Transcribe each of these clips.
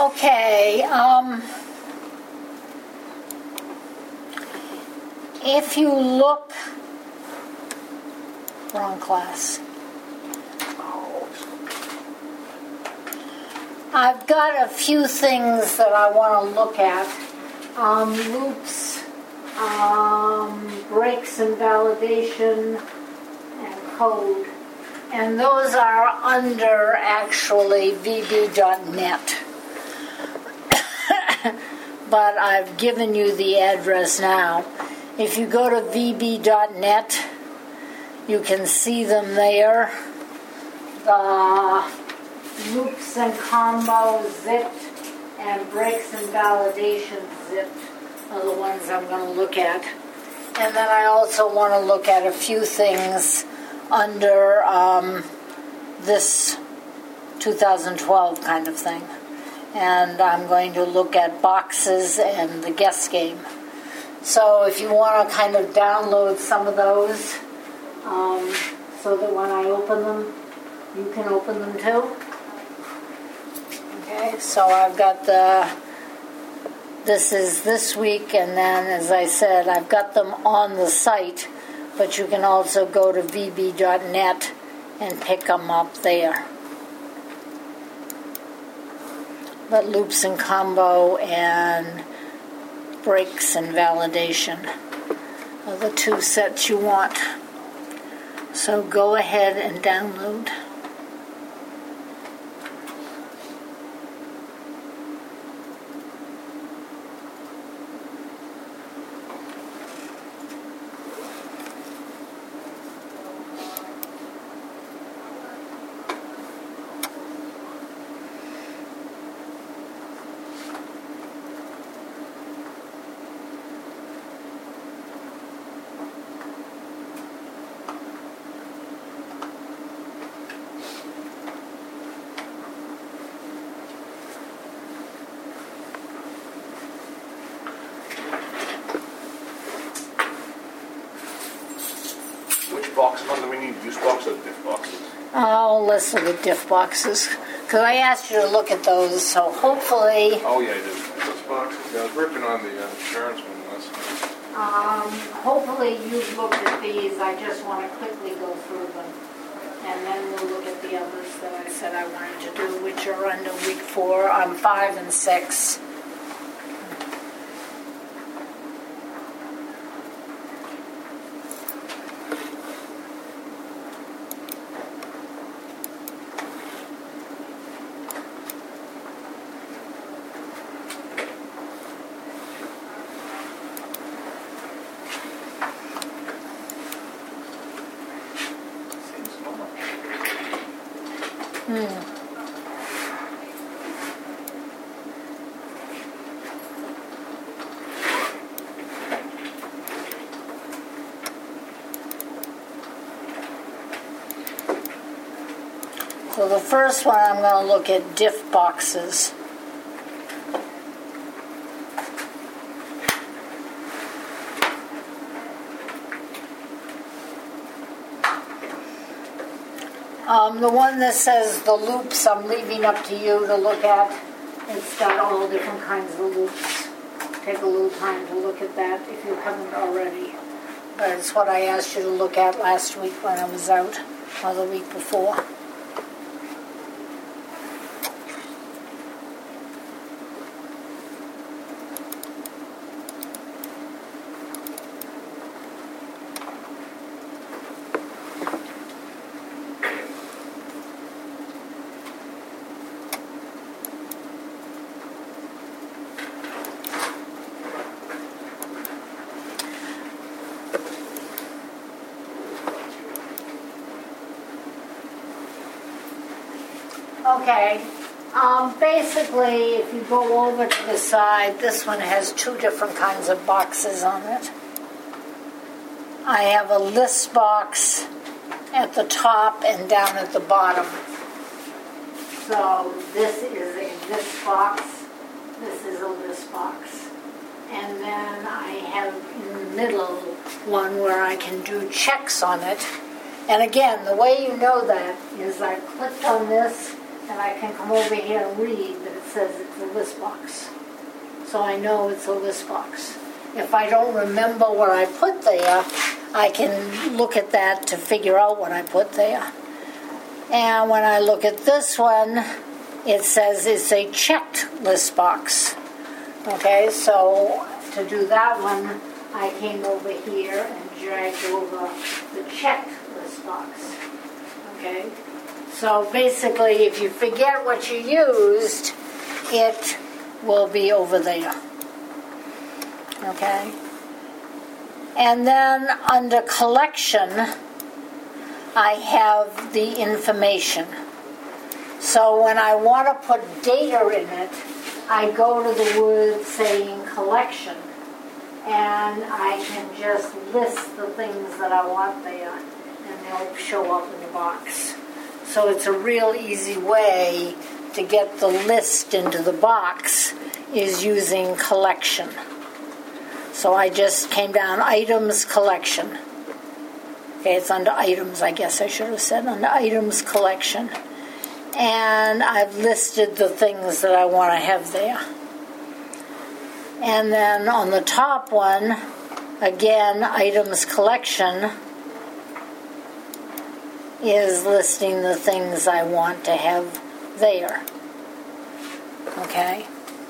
Okay, if you look, wrong class. I've got a few things that I want to look at. Loops, breaks and validation, and code. And those are under, actually, vb.net. But I've given you the address now. If you go to vb.net, you can see them there. The loops and combos zipped and breaks and validation zipped are the ones I'm going to look at. And then I also want to look at a few things under this 2012 kind of thing. And I'm going to look at boxes and the guess game. So if you want to kind of download some of those so that when I open them, you can open them too. Okay, so I've got this is this week, and then, as I said, I've got them on the site, but you can also go to vb.net and pick them up there. But loops and combo and breaks and validation are the two sets you want. So go ahead and download. Box one, do we need use box or diff boxes? Oh, let's look at diff boxes. Because I asked you to look at those, so hopefully... Oh, yeah, I did. Those boxes. Yeah, I was working on the insurance one last night. Hopefully you've looked at these. I just want to quickly go through them. And then we'll look at the others that I said I wanted to do, which are under week 4, 5 and 6. So the first one, I'm going to look at diff boxes. The one that says the loops, I'm leaving up to you to look at. It's got all different kinds of loops. Take a little time to look at that if you haven't already. But it's what I asked you to look at last week when I was out, or the week before. Okay, basically, if you go over to the side, this one has 2 different kinds of boxes on it. I have a list box at the top and down at the bottom. So this is a list box, this is a list box. And then I have in the middle one where I can do checks on it. And again, the way you know that is I clicked on this, and I can come over here and read that it says it's a list box. So I know it's a list box. If I don't remember what I put there, I can look at that to figure out what I put there. And when I look at this one, it says it's a checked list box. Okay, so to do that one, I came over here and dragged over the checked list box. Okay, so basically if you forget what you used, it will be over there. Okay, and then under collection, I have the information. So when I want to put data in it, I go to the word saying collection, and I can just list the things that I want there, and they'll show up in the box. So it's a real easy way to get the list into the box is using collection. So I just came down items collection. Okay, it's under items, I guess I should have said, under items collection. And I've listed the things that I want to have there. And then on the top one, again, items collection is listing the things I want to have there. Okay?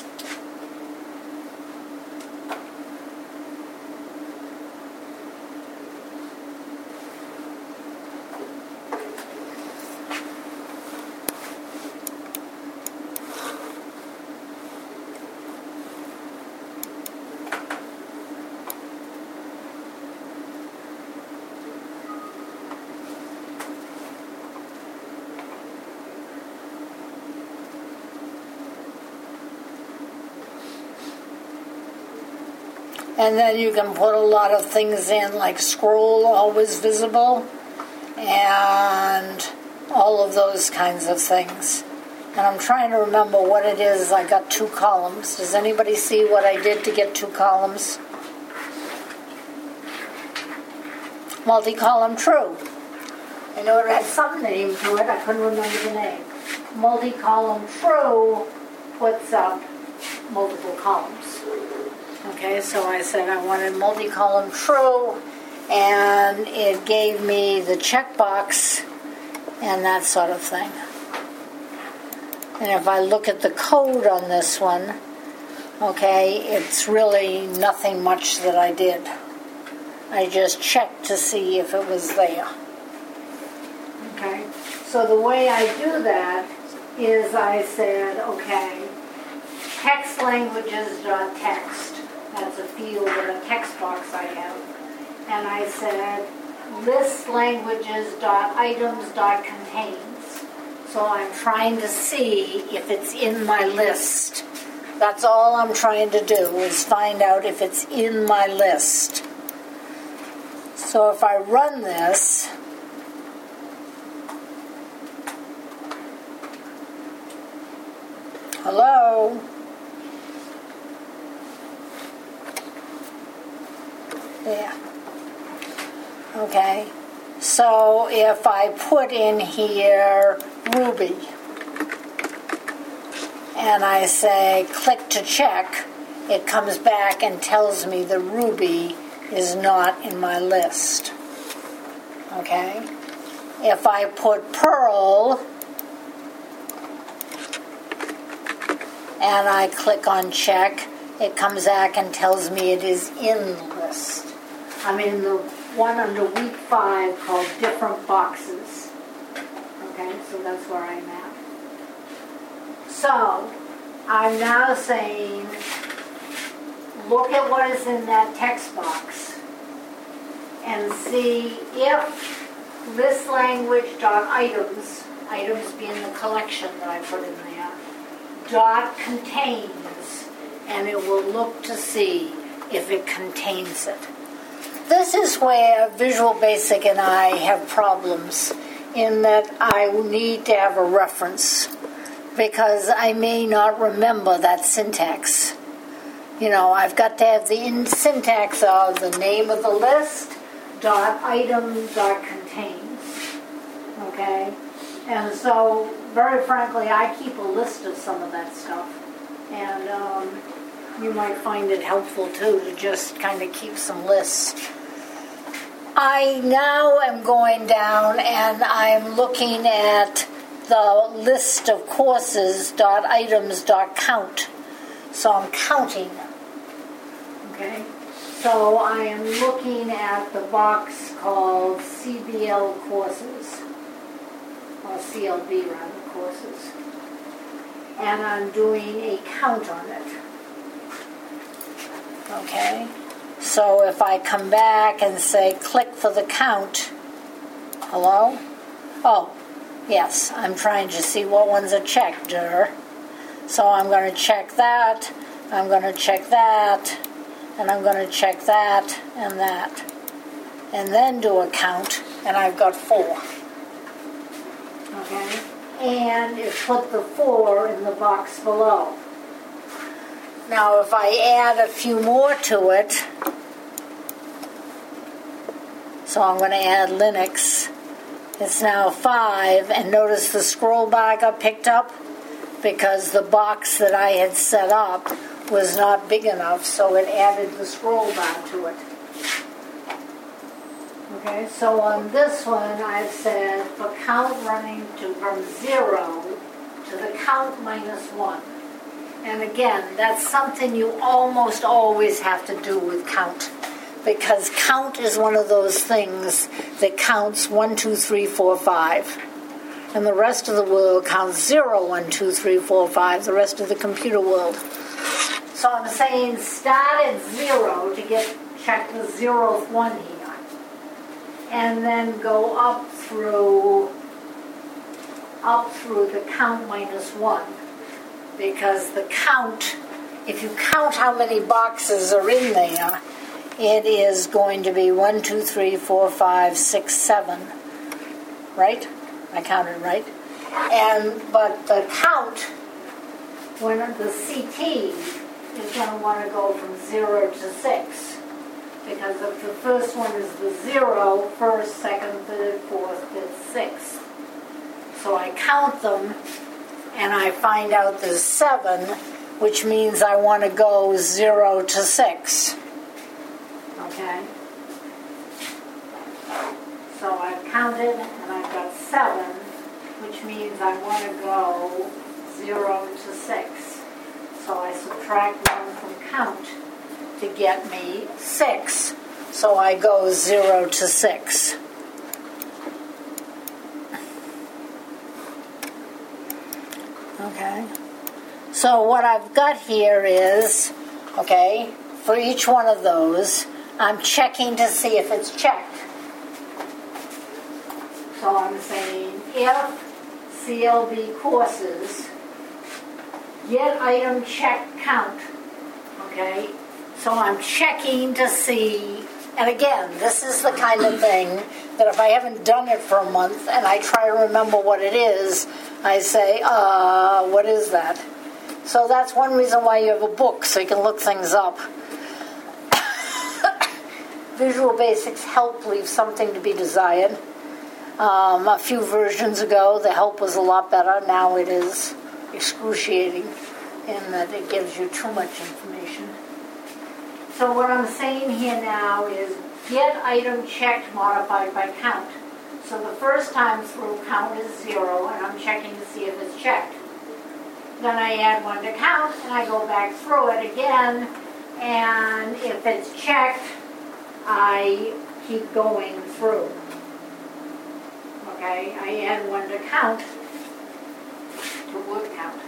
And then you can put a lot of things in, like scroll, always visible, and all of those kinds of things. And I'm trying to remember what it is. I got 2 columns. Does anybody see what I did to get 2 columns? Multi-column true. I know it had some name to it. I couldn't remember the name. Multi-column true puts up multiple columns. Okay, so I said I wanted multi-column true, and it gave me the checkbox and that sort of thing. And if I look at the code on this one, okay, it's really nothing much that I did. I just checked to see if it was there. Okay, so the way I do that is I said, okay, text languages.text. That's a field in a text box I have. And I said list languages.items.contains. So I'm trying to see if it's in my list. That's all I'm trying to do is find out if it's in my list. So if I run this, hello? Yeah. Okay. So if I put in here Ruby and I say click to check, it comes back and tells me the Ruby is not in my list. Okay. If I put Perl and I click on check, it comes back and tells me it is in the list. I'm in the one under week 5 called different boxes. Okay, so that's where I'm at. So, I'm now saying, look at what is in that text box and see if list language.items, items being the collection that I put in there, dot contains, and it will look to see if it contains it. This is where Visual Basic and I have problems, in that I need to have a reference, because I may not remember that syntax. You know, I've got to have the syntax of the name of the list, dot item, dot contains. Okay? And so, very frankly, I keep a list of some of that stuff. And you might find it helpful, too, to just kind of keep some lists. I now am going down and I'm looking at the list of courses.items.count. So I'm counting. Okay? So I am looking at the box called CBL courses, or CLB rather, courses. And I'm doing a count on it. Okay? So if I come back and say click for the count, hello? Oh, yes, I'm trying to see what ones are checked. So I'm going to check that, I'm going to check that, and I'm going to check that and that. And then do a count, and I've got 4. Okay? And put the 4 in the box below. Now, if I add a few more to it, so I'm going to add Linux, it's now 5, and notice the scroll bar got picked up because the box that I had set up was not big enough, so it added the scroll bar to it. Okay, so on this one, I've said for count running from 0 to the count minus 1. And again, that's something you almost always have to do with count, because count is one of those things that counts 1, 2, 3, 4, 5. And the rest of the world counts 0, 1, 2, 3, 4, 5, the rest of the computer world. So I'm saying start at 0 to check the 0th one here. And then go up through the count minus 1. Because the count, if you count how many boxes are in there, it is going to be 1, 2, 3, 4, 5, 6, 7. Right? I counted right. But the count, when the CT is going to want to go from 0 to 6. Because if the first one is the 0, first, second, third, fourth, fifth, sixth. So I count them, and I find out there's 7, which means I want to go 0 to 6. Okay? So I've counted, and I've got 7, which means I want to go 0 to 6. So I subtract 1 from count to get me 6. So I go 0 to 6. Okay. So what I've got here is, okay, for each one of those, I'm checking to see if it's checked. So I'm saying if CLB courses get item check count. Okay? So I'm checking to see, and again, this is the kind of thing that if I haven't done it for a month and I try to remember what it is, I say, what is that? So that's one reason why you have a book, so you can look things up. Visual Basics help leaves something to be desired. A few versions ago, the help was a lot better. Now it is excruciating in that it gives you too much information. So what I'm saying here now is get item checked modified by count. So the first time through, count is 0, and I'm checking to see if it's checked. Then I add 1 to count, and I go back through it again, and if it's checked, I keep going through. Okay, I add 1 to count, to word count.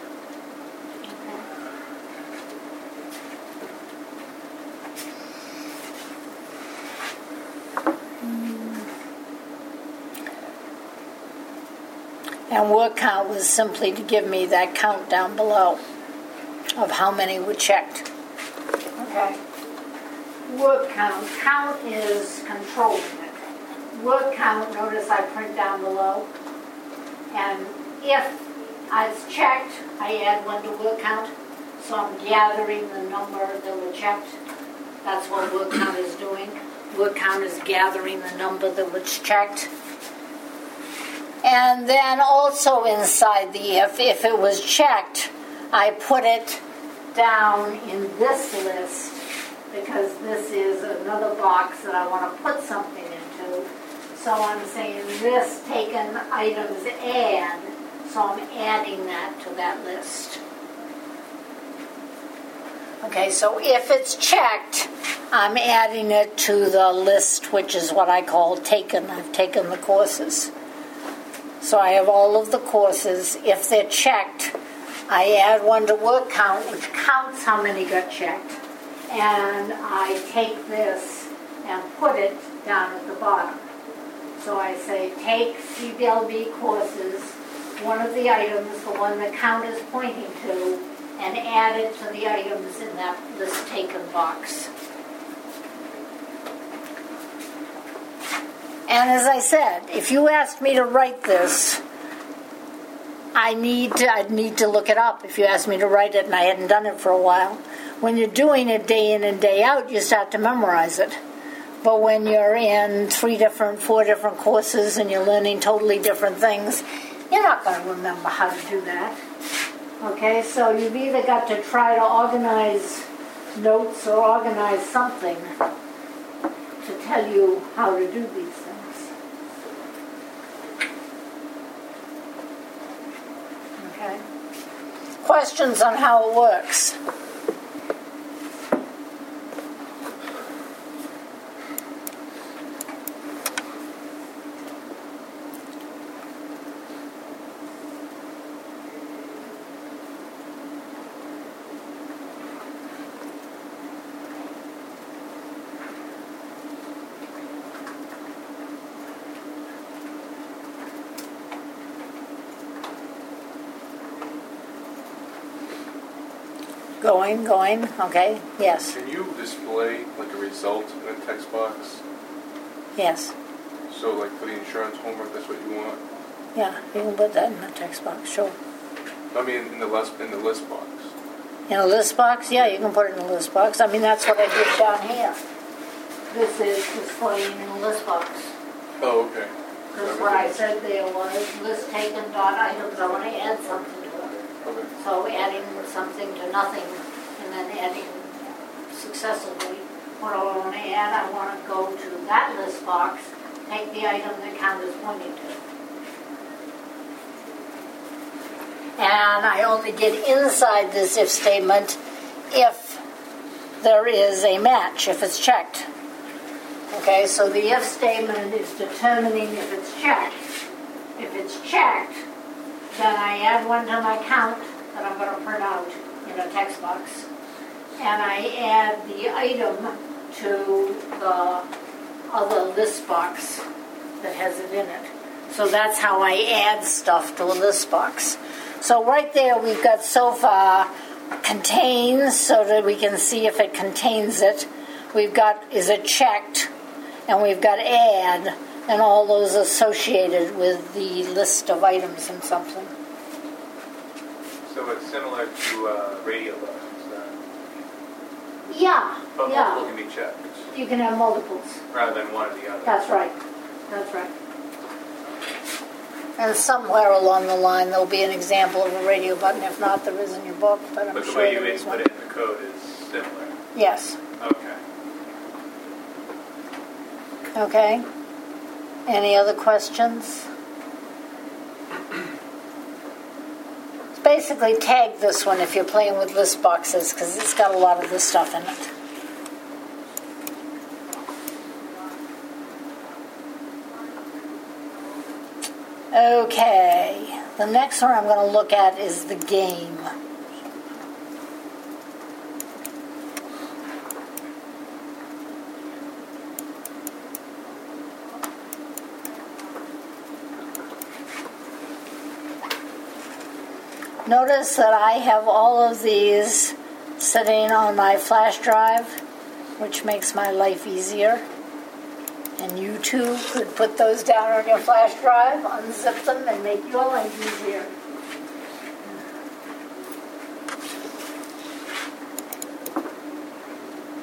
And word count was simply to give me that count down below of how many were checked. Okay. Word count. Count is controlling it. Word count, notice I print down below. And if it's checked, I add 1 to word count. So I'm gathering the number that were checked. That's what word count is doing. Word count is gathering the number that was checked. And then also inside the if it was checked, I put it down in this list because this is another box that I want to put something into. So I'm saying list taken items add, so I'm adding that to that list. Okay, so if it's checked, I'm adding it to the list, which is what I call taken. I've taken the courses. So I have all of the courses. If they're checked, I add one to work count, which counts how many got checked. And I take this and put it down at the bottom. So I say take CBLB courses, one of the items, the one the count is pointing to, and add it to the items in that list taken box. And as I said, if you asked me to write this, I'd need to look it up if you asked me to write it and I hadn't done it for a while. When you're doing it day in and day out, you start to memorize it. But when you're in 4 different courses and you're learning totally different things, you're not going to remember how to do that. Okay, so you've either got to try to organize notes or organize something to tell you how to do these things. Okay. Questions on how it works? Going, okay, yes. Can you display like a result in a text box? Yes. So like for the insurance homework, that's what you want? Yeah, you can put that in the text box, sure. I mean in the list box. In a list box? Yeah, you can put it in a list box. I mean, that's what I did down here. This is displaying in a list box. Oh, okay. Because what I said there was list taken dot items, I want to add something to it. Okay. So adding something to nothing and then adding successively. What I want to add, I want to go to that list box, take the item the count is pointing to. And I only get inside this if statement if there is a match, if it's checked. Okay, so the if statement is determining if it's checked. If it's checked, then I add one to my count that I'm going to print out in a text box. And I add the item to the other list box that has it in it. So that's how I add stuff to a list box. So right there we've got so far contains, so that we can see if it contains it. We've got is it checked, and we've got add, and all those associated with the list of items and something. So it's similar to radio buttons, Yeah, but yeah. multiple can be checked You can have multiples. rather than one or the other. That's right. That's right. And somewhere along the line there'll be an example of a radio button. If not, there is in your book, but I'm But the sure way you there is input one. it in the code is similar. Yes. Okay. Okay. Any other questions? Basically tag this one if you're playing with list boxes because it's got a lot of this stuff in it. Okay, the next one I'm going to look at is the game. Notice that I have all of these sitting on my flash drive, which makes my life easier. And you too could put those down on your flash drive, unzip them, and make your life easier.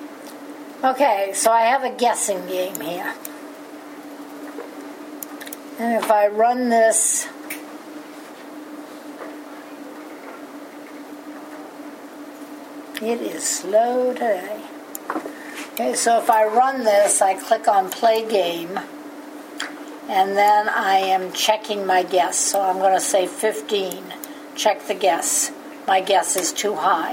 Okay, so I have a guessing game here. And if I run this, it is slow today. Okay, so if I run this, I click on Play Game, and then I am checking my guess. So I'm going to say 15. Check the guess. My guess is too high.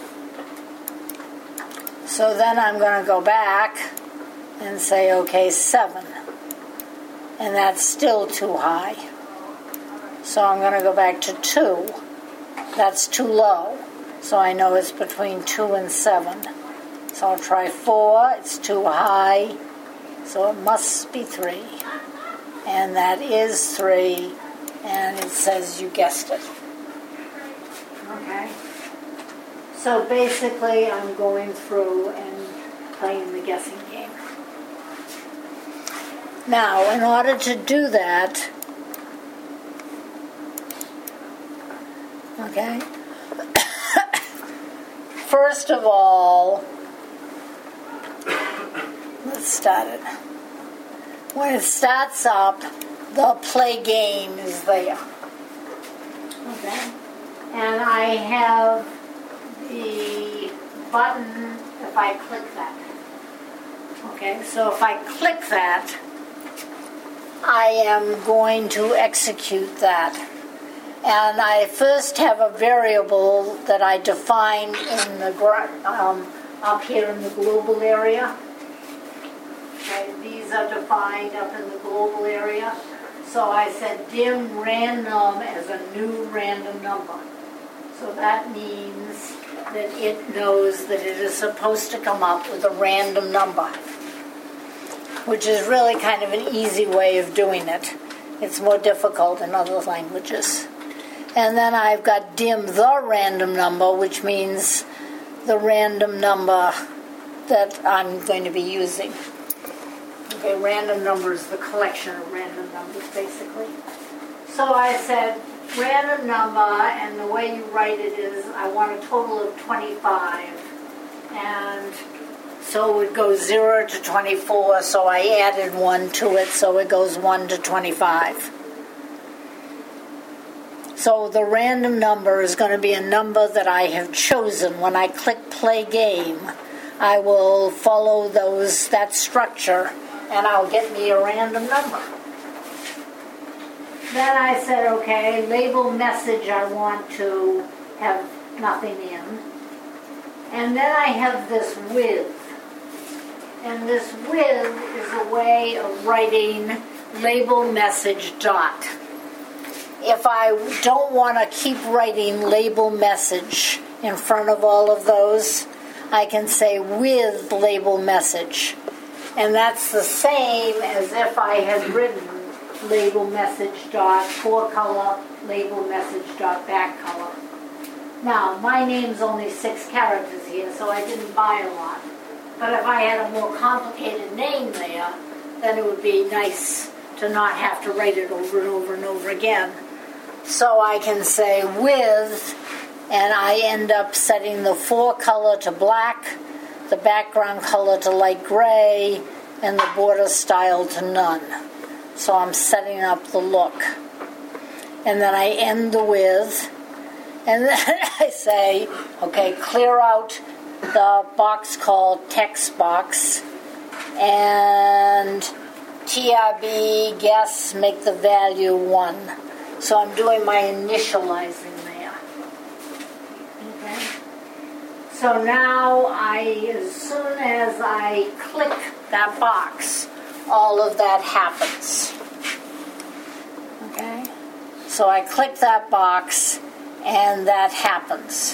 So then I'm going to go back and say, okay, 7. And that's still too high. So I'm going to go back to 2. That's too low. So I know it's between 2 and 7. So I'll try 4. It's too high. So it must be 3. And that is 3. And it says you guessed it. Okay. So basically I'm going through and playing the guessing game. Now, in order to do that, okay, first of all, let's start it. When it starts up, the Play Game is there. Okay? And I have the button if I click that. Okay, so if I click that, I am going to execute that. And I first have a variable that I define in the up here in the global area. Okay, these are defined up in the global area. So I said dim random as a new random number. So that means that it knows that it is supposed to come up with a random number, which is really kind of an easy way of doing it. It's more difficult in other languages. And then I've got dim the random number, which means the random number that I'm going to be using. Okay, random number is the collection of random numbers, basically. So I said random number, and the way you write it is I want a total of 25. And so it goes 0 to 24, so I added 1 to it, so it goes 1 to 25. So the random number is going to be a number that I have chosen. When I click Play Game, I will follow that structure, and I'll get me a random number. Then I said, okay, label message I want to have nothing in. And then I have this with. And this with is a way of writing label message dot. If I don't want to keep writing label message in front of all of those, I can say with label message. And that's the same as if I had written label message dot fore color, label message dot back color. Now, my name's only 6 characters here, so I didn't buy a lot. But if I had a more complicated name there, then it would be nice to not have to write it over and over and over again. So I can say with, and I end up setting the fore color to black, the background color to light gray, and the border style to none. So I'm setting up the look. And then I end the with, and then I say, okay, clear out the box called text box, and TRB guess, make the value 1. So I'm doing my initializing there. Okay. So now as soon as I click that box, all of that happens. Okay. So I click that box, and that happens.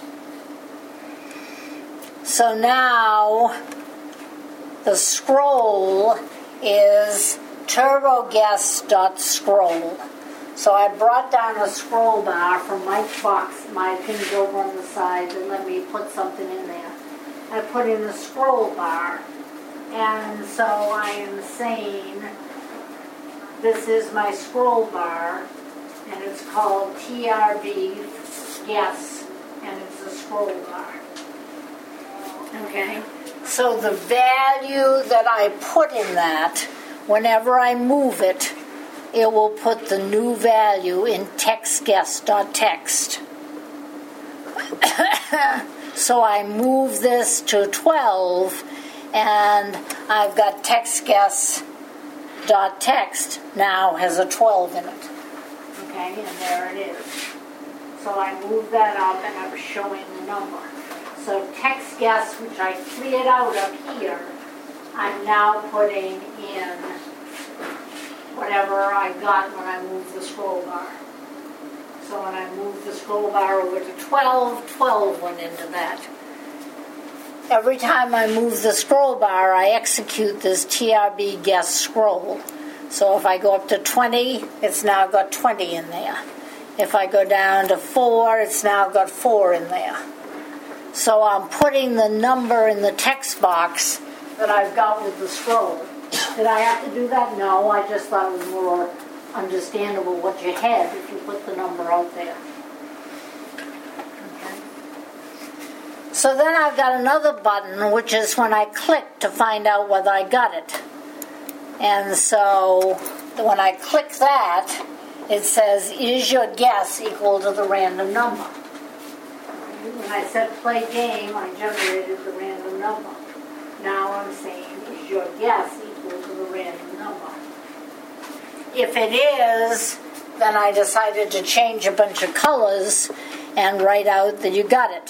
So now the scroll is turboguess.scroll. So I brought down a scroll bar from Mike's box, my things over on the side, and let me put something in there. I put in the scroll bar, and so I am saying this is my scroll bar, and it's called TRB guess, and it's a scroll bar. Okay? So the value that I put in that, whenever I move it, it will put the new value in textguess.text. So I move this to 12, and I've got textguess.text now has a 12 in it. Okay, and there it is. So I move that up, and I'm showing the number. So text guess, which I cleared out up here, I'm now putting in whatever I got when I moved the scroll bar. So when I moved the scroll bar over to 12, 12 went into that. Every time I move the scroll bar, I execute this TRB guess scroll. So if I go up to 20, it's now got 20 in there. If I go down to 4, it's now got 4 in there. So I'm putting the number in the text box that I've got with the scroll. Did I have to do that? No, I just thought it was more understandable what you had if you put the number out there. Okay. So then I've got another button, which is when I click to find out whether I got it. And so when I click that, it says, is your guess equal to the random number? When I said play game, I generated the random number. Now I'm saying, is your guess equal to the random number? If it is, then I decided to change a bunch of colors and write out that you got it.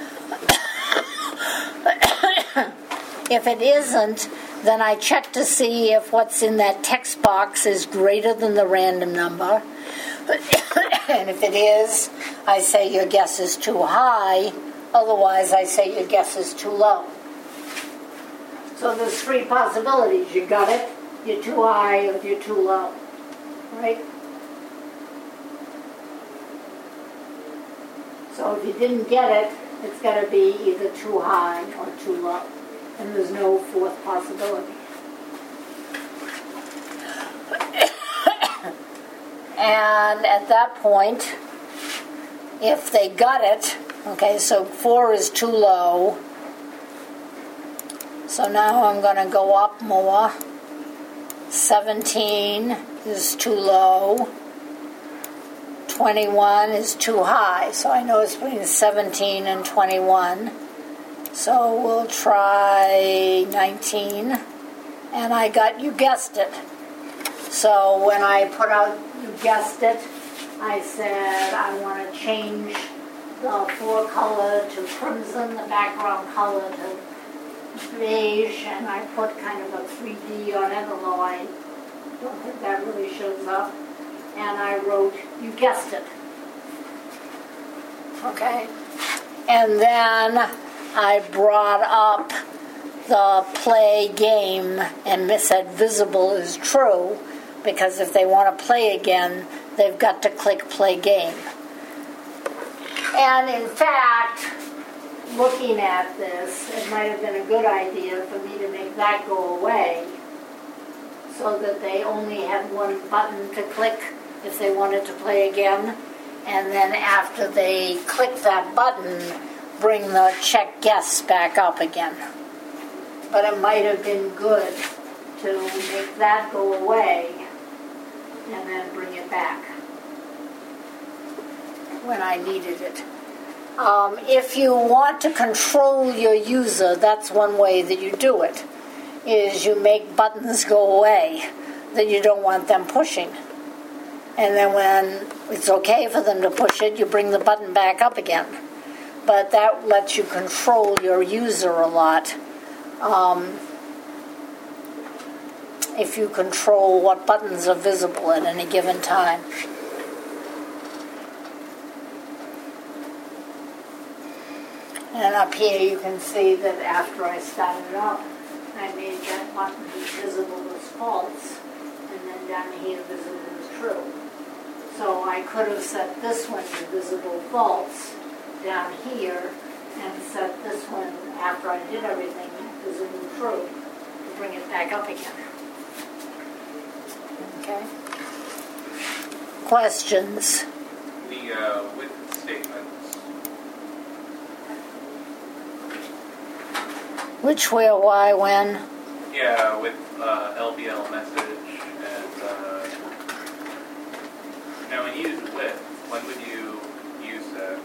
If it isn't, then I check to see if what's in that text box is greater than the random number. And if it is, I say your guess is too high. Otherwise, I say your guess is too low. So there's 3 possibilities. You got it, you're too high, or you're too low. Right? So if you didn't get it, it's got to be either too high or too low. And there's no 4th possibility. And at that point, if they got it, okay, so 4 is too low. So now I'm going to go up more. 17 is too low. 21 is too high. So I know it's between 17 and 21. So we'll try 19. And I got, you guessed it. So when I put out, you guessed it, I said I want to change the 4 color to crimson, the background color to beige, and I put kind of a 3D on it, although I don't think that really shows up. And I wrote, you guessed it. Okay? And then I brought up the play game and said visible is true, because if they want to play again, they've got to click play game. And in fact, looking at this, it might have been a good idea for me to make that go away so that they only had one button to click if they wanted to play again. And then after they click that button, bring the check guess back up again. But it might have been good to make that go away and then bring it back when I needed it. If you want to control your user, that's one way that you do it, is you make buttons go away that you don't want them pushing. And then when it's okay for them to push it, you bring the button back up again. But that lets you control your user a lot. If you control what buttons are visible at any given time. And up here you can see that after I started up, I made that button be visible as false, and then down here visible as true. So I could have set this one to visible false down here, and set this one, after I did everything, visible true, to bring it back up again. Okay. Questions? The with statements. Which, where, why, when? Yeah, with LBL message and you use width, when would you use that?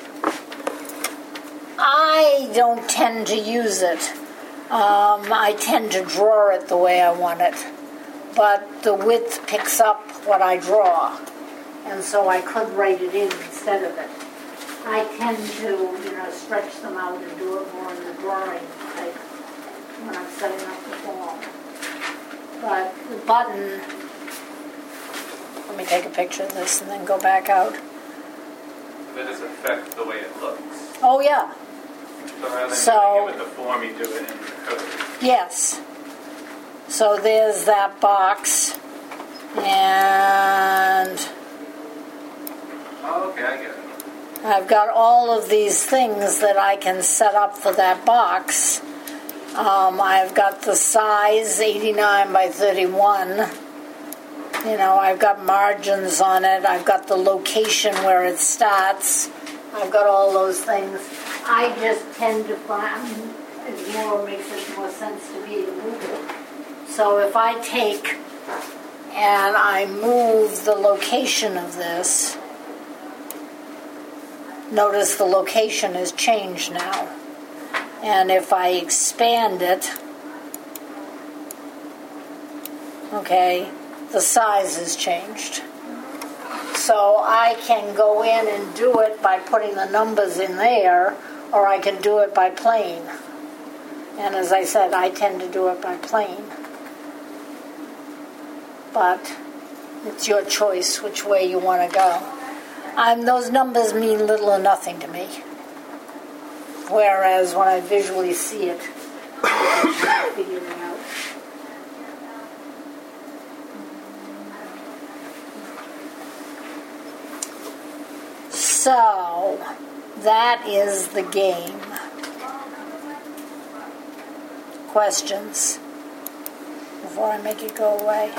I don't tend to use it. I tend to draw it the way I want it. But the width picks up what I draw. And so I could write it in instead of it. I tend to, stretch them out and do it more in the drawing type when I'm setting up the form. But the button, let me take a picture of this and then go back out. Does this affect the way it looks? Oh, yeah. So rather than So- doing it with the form, you do it in the code. Yes. So there's that box. And Oh, okay, I get it. I've got all of these things that I can set up for that box. I've got the size, 89 by 31. I've got margins on it. I've got the location where it starts. I've got all those things. I just tend to find it makes it more sense to me to move it. So if I take and I move the location of this, notice the location is changed now. And if I expand it, okay, the size is changed. So I can go in and do it by putting the numbers in there, or I can do it by plane. And as I said, I tend to do it by plane. But it's your choice which way you want to go. Those numbers mean little or nothing to me. Whereas when I visually see it, I can figure it out. So, that is the game. Questions before I make it go away?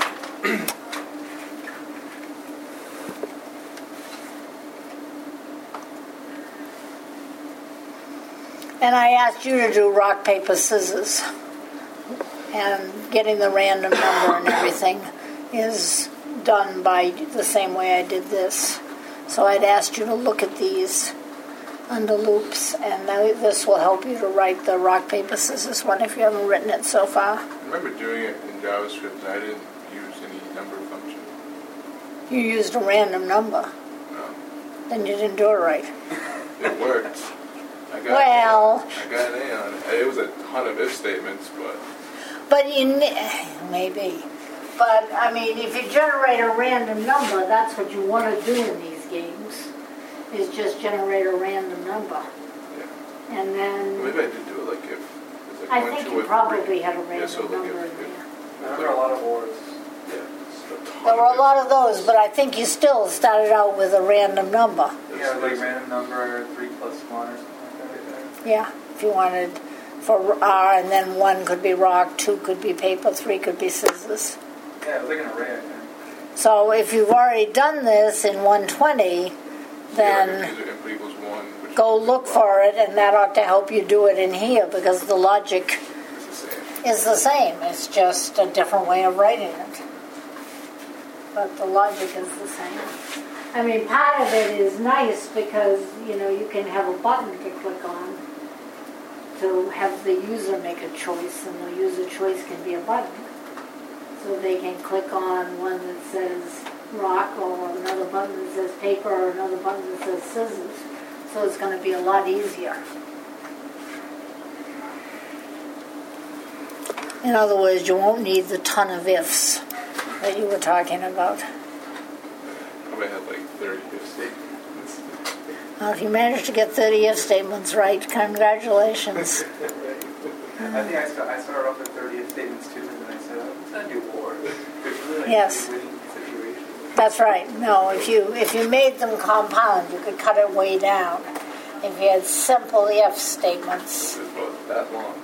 And I asked you to do rock, paper, scissors. And getting the random number and everything is done by the same way I did this. So I'd asked you to look at these under loops, and this will help you to write the rock, paper, scissors one if you haven't written it so far. I remember doing it in JavaScript and I didn't use any number function. You used a random number. No. Then you didn't do it right. It worked. I got an A on it. It was a ton of if statements, but maybe. But, if you generate a random number, that's what you want to do in these games, is just generate a random number. yeah. And then, Maybe I did do it like if. It's like I 1, think 2, you or probably 3. had a random so like number in if, there. There are a lot of ors. Yeah. Just a ton There were a of lot of those, but I think you still started out with a random number. Yeah, like random number 3 plus 1 or something like that. Yeah, if you wanted for R, and then 1 could be rock, 2 could be paper, 3 could be scissors. Yeah, it was like an array, I think. So if you've already done this in 120, then if it equals 1, which go look for it, and that ought to help you do it in here, because the logic is the same. is the same. It's just a different way of writing it. But the logic is the same. Part of it is nice because, you can have a button to click on to have the user make a choice, and the user choice can be a button. So they can click on one that says rock, or another button that says paper, or another button that says scissors. So it's going to be a lot easier. In other words, you won't need the ton of ifs that you were talking about. I had like 30 if statements. Well, if you managed to get 30 if statements right, congratulations. I think I started off with 30 if statements too, and then I said, let's not do or. Yes. That's right. No, if you made them compound, you could cut it way down. If you had simple if statements. It was that long.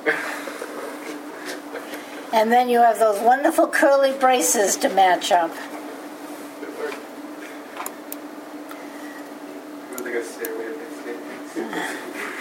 And then you have those wonderful curly braces to match up. It worked. It was like a stairway of if statements.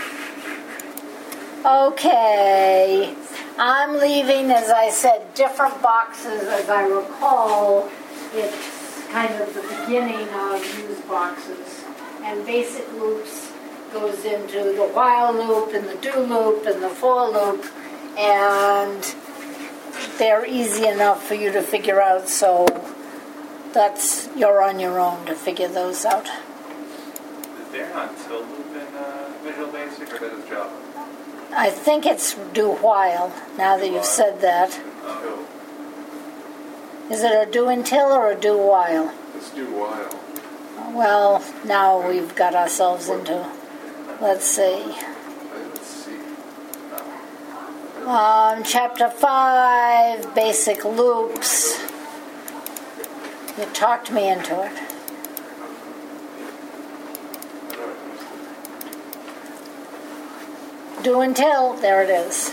Okay. I'm leaving, as I said, different boxes. As I recall, it's kind of the beginning of use boxes. And basic loops goes into the while loop and the do loop and the for loop, and they're easy enough for you to figure out, so you're on your own to figure those out. Is there not till loop in Visual Basic, or does it Java? I think it's do while, now that you've said that. Oh. Is it a do until or a do while? Let's do while. Well, now we've got ourselves into, let's see. Let's see. Chapter 5, basic loops. You talked me into it. Do until, there it is.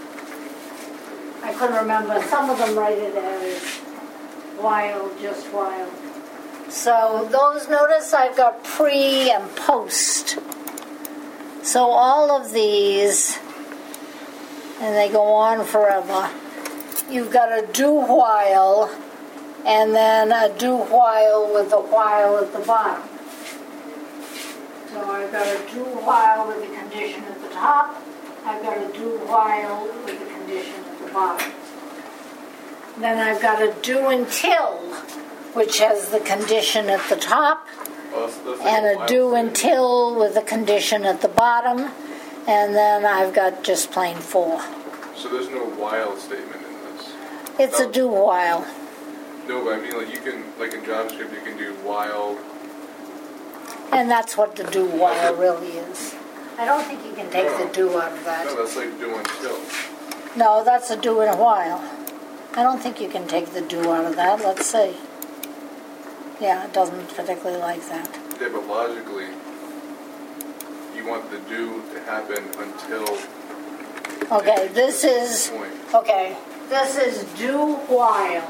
I couldn't remember. Some of them write it as while, just while. So those, notice I've got pre and post. So all of these, and they go on forever. You've got a do while, and then a do while with a while at the bottom. So I've got a do while with a condition at the top. I've got a do while with a condition at the bottom. Then I've got a do until, which has the condition at the top, and a do until with a condition at the bottom, and then I've got just plain for. So there's no while statement in this? It's a do while. No, but I mean, like, you can, like in JavaScript, you can do while. And that's what the do while really is. I don't think you can take the do out of that. No, that's like do until. No, that's a do in a while. I don't think you can take the do out of that. Let's see. Yeah, it doesn't particularly like that. Yeah, but logically, you want the do to happen until. Okay, this is. Okay, this is do while.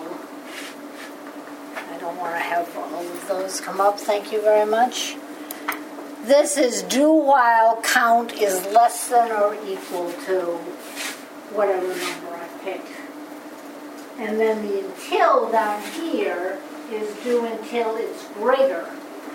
I don't want to have all of those come up. Thank you very much. This is do while count is less than or equal to whatever number I picked. And then the until down here is do until it's greater.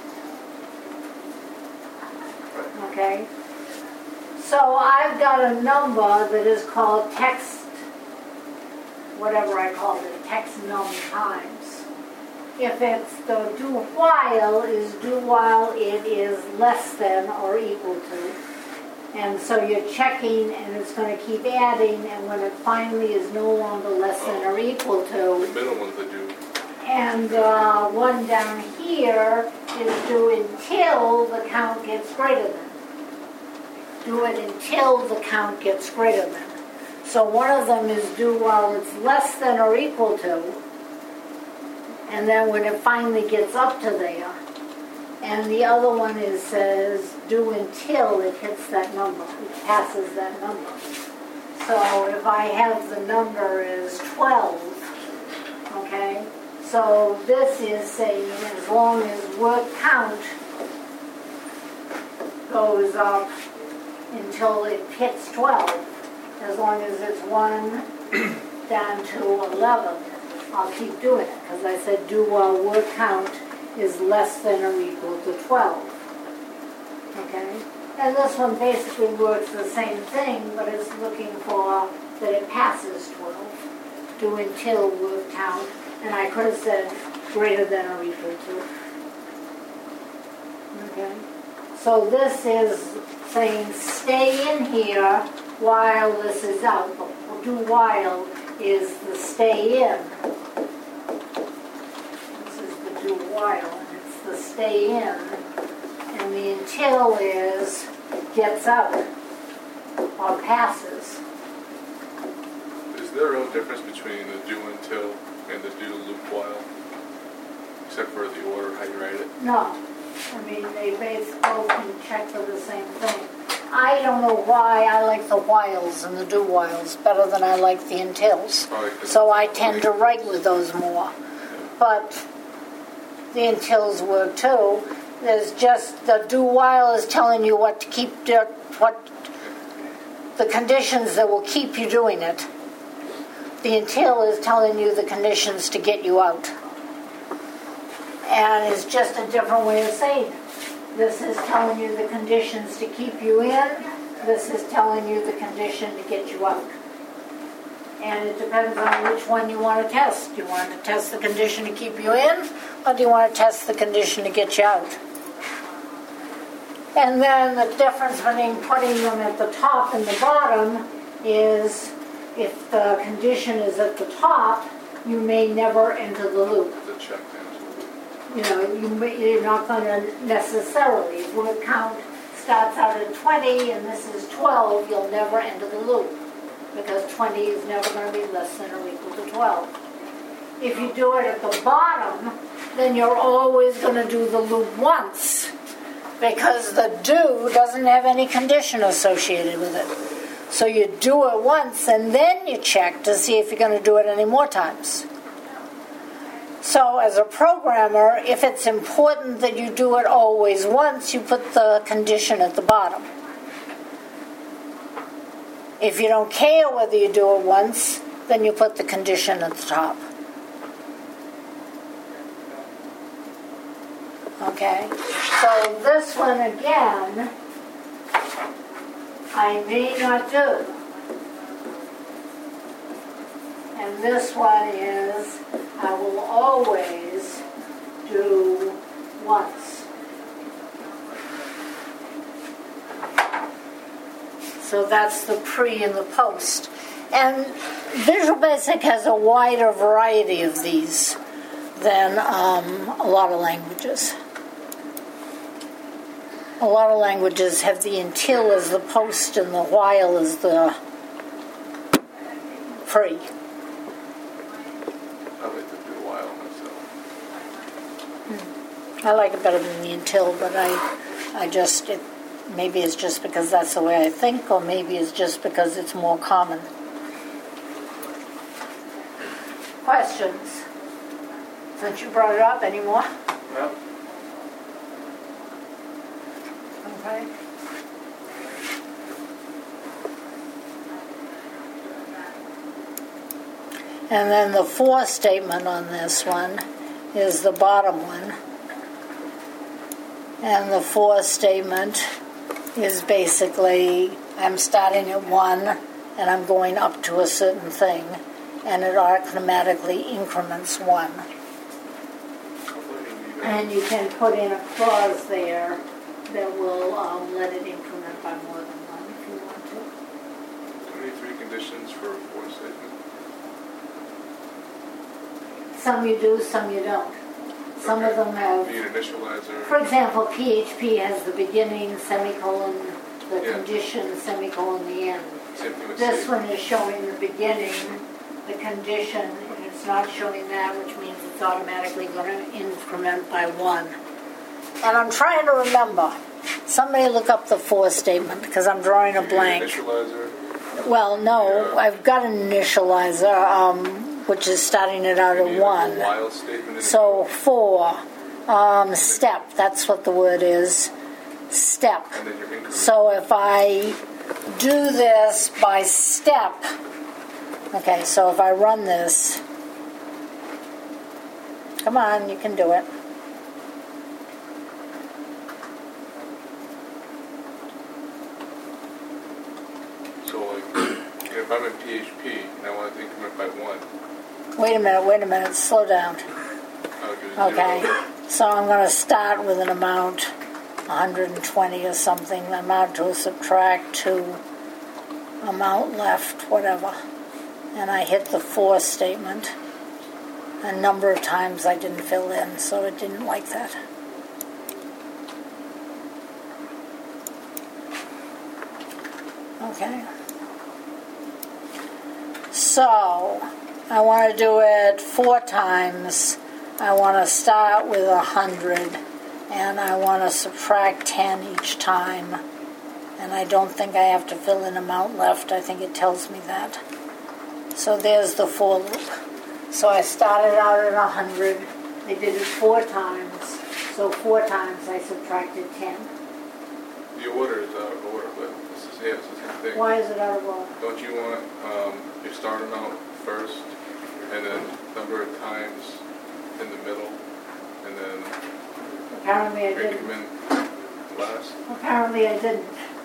Okay? So I've got a number that is called text, whatever I called it, text num times. If it's the do while is do while it is less than or equal to. And so you're checking and it's going to keep adding, and when it finally is no longer less than or equal to. The middle one's the do. And one down here is do until the count gets greater than. Do it until the count gets greater than. So one of them is do while it's less than or equal to. And then when it finally gets up to there, and the other one says do until it hits that number, it passes that number. So if I have the number as 12, okay, so this is saying as long as word count goes up until it hits 12, as long as it's 1 down to 11, I'll keep doing it, because I said do while word count is less than or equal to 12. Okay? And this one basically works the same thing, but it's looking for that it passes 12. Do until word count, and I could have said greater than or equal to. Okay? So this is saying stay in here while this is out. But do while is the stay in. This is the do while, and it's the stay in. And the until is gets out or passes. Is there a real difference between the do until and the do loop while? Except for the order, how you write it? No. I mean, they both can check for the same thing. I don't know why I like the whiles and the do whiles better than I like the untils. So I tend to write with those more. But the untils work too. There's just the do while is telling you what to keep, what the conditions that will keep you doing it. The until is telling you the conditions to get you out. and it's just a different way of saying it. This is telling you the conditions to keep you in. This is telling you the condition to get you out. And it depends on which one you want to test. Do you want to test the condition to keep you in, or do you want to test the condition to get you out? And then the difference between putting them at the top and the bottom is if the condition is at the top, you may never enter the loop. The check into You know, you're not going to necessarily. If word count starts out at 20 and this is 12, you'll never enter the loop because 20 is never going to be less than or equal to 12. If you do it at the bottom, then you're always going to do the loop once because the do doesn't have any condition associated with it. So you do it once and then you check to see if you're going to do it any more times. So as a programmer, if it's important that you do it always once, you put the condition at the bottom. If you don't care whether you do it once, then you put the condition at the top. Okay, so this one again, I may not do. And this one is, I will always do once. So that's the pre and the post. And Visual Basic has a wider variety of these than a lot of languages. A lot of languages have the until as the post and the while as the pre. I like to do a while myself. I like it better than the until, but maybe it's just because that's the way I think, or maybe it's just because it's more common. Questions? Since you brought it up, any more? No. Okay. And then the for statement on this one is the bottom one. And the for statement is basically, I'm starting at 1 and I'm going up to a certain thing, and it automatically increments 1. And you can put in a clause there that will let it increment by more than 1 if you want to. 23 conditions for a for statement. Some you do, some you don't. Some of them have, Need initializer. for example, PHP has the beginning, semicolon, the condition, semicolon, the end. Same thing with This C. one is showing the beginning, the condition, and it's not showing that, which means it's automatically going to increment by 1. And I'm trying to remember. Somebody look up the for statement because I'm drawing a blank. Initializer. Well, no, I've got an initializer, which is starting it out at 1. While statement. So for step, that's what the word is. Step. And then your increment. So if I do this by step, okay, so if I run this, come on, you can do it. So like, if I'm in PHP and I want to increment by 1, Wait a minute, slow down. I would do 0. Okay, so I'm going to start with an amount, 120 or something, amount to subtract to amount left, whatever. And I hit the for statement. A number of times I didn't fill in, so it didn't like that. Okay. So, I want to do it 4 times. I want to start with 100, and I want to subtract 10 each time. And I don't think I have to fill in amount left. I think it tells me that. So there's the for loop. So I started out at 100. I did it 4 times. So 4 times I subtracted 10. The order is out of order, but this is the same thing. Why is it out of order? Don't you want your start amount first, and then number of times in the middle, and then Apparently I They didn't. come in last. Apparently I didn't.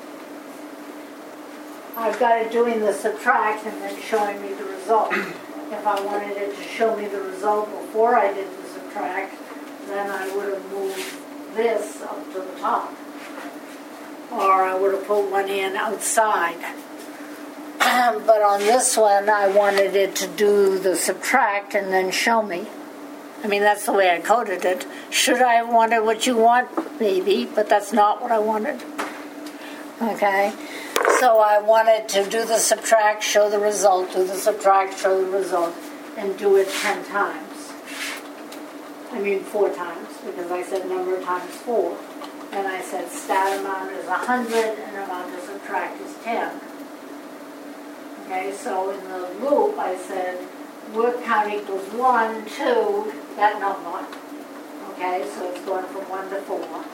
I've got it doing the subtract and then showing me the result. If I wanted it to show me the result before I did the subtract, then I would have moved this up to the top. Or I would have put one in outside. But on this one, I wanted it to do the subtract and then show me. I mean, that's the way I coded it. Should I have wanted what you want? Maybe, but that's not what I wanted. Okay? So I wanted to do the subtract, show the result, do the subtract, show the result, and do it 10 times. I mean 4 times, because I said number times 4. And I said stat amount is 100 and amount to subtract is 10. Okay, so in the loop I said word count equals 1, 2, that number. Okay, so it's going from 1 to 4.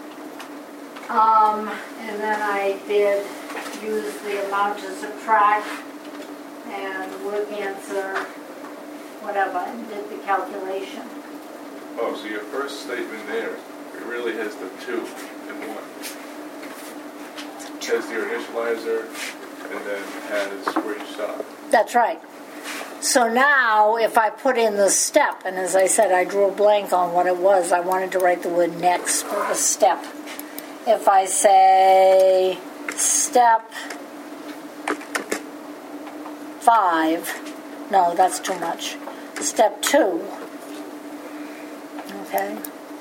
And then I did use the amount to subtract and work answer, whatever, and did the calculation. Oh, so your first statement there, it really has the 2 and 1. It has the initializer and then has where you stop. That's right. So now, if I put in the step, and as I said, I drew a blank on what it was. I wanted to write the word next for the step. If I say step 5, no, that's too much. Step 2, okay.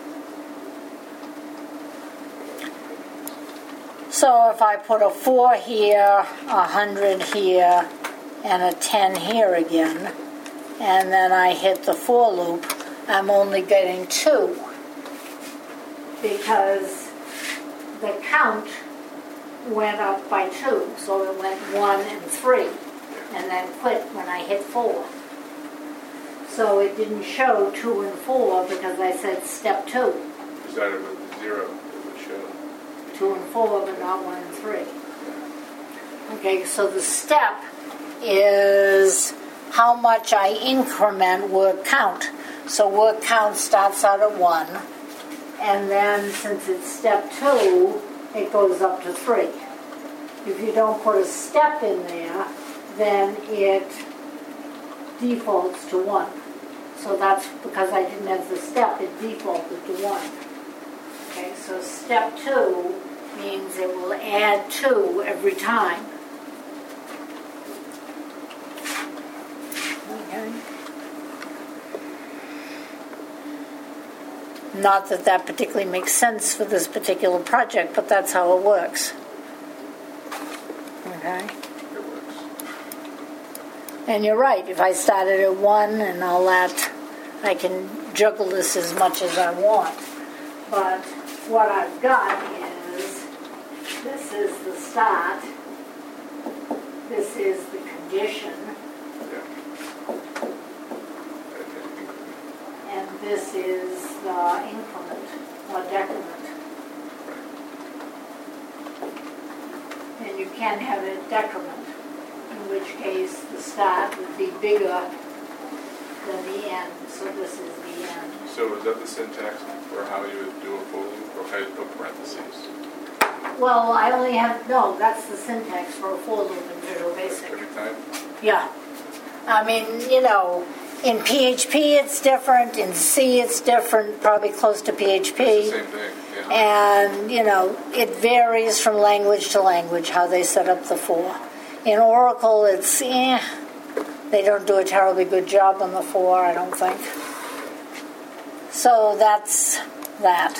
So if I put a 4 here, 100 here, and a 10 here again, and then I hit the for loop, I'm only getting 2 because the count went up by 2, so it went 1 and 3, and then quit when I hit 4. So it didn't show 2 and 4 because I said step 2. Is that it with 0 it would show? 2 and 4, but not 1 and 3. Okay, so the step is how much I increment word count. So word count starts out at 1, and then since it's step 2, it goes up to 3. If you don't put a step in there, then it defaults to 1. So that's because I didn't have the step, it defaulted to 1. Okay, so step 2 means it will add 2 every time. Okay. Not that that particularly makes sense for this particular project, but that's how it works. Okay. It works. And you're right, if I started at 1 and all that, I can juggle this as much as I want. But what I've got is, this is the start, this is the condition, Yeah. and this is the increment or decrement. And you can have a decrement, in which case the start would be bigger than the end. So this is the end. So is that the syntax for how you would do a for loop, or how you put parentheses? Well, I only have, no, that's the syntax for a for loop in Visual Basic. Every time? Yeah. I mean, you know, in PHP it's different, in C it's different, probably close to PHP. It's the same thing, yeah. And, you know, it varies from language to language how they set up the for. In Oracle, it's, they don't do a terribly good job on the for, I don't think. So that's that.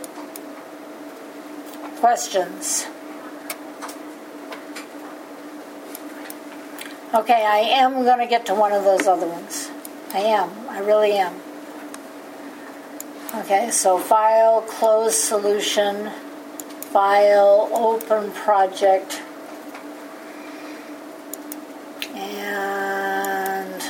Questions? Okay, I am going to get to one of those other ones. I really am. Okay, so file, close solution, file, open project, and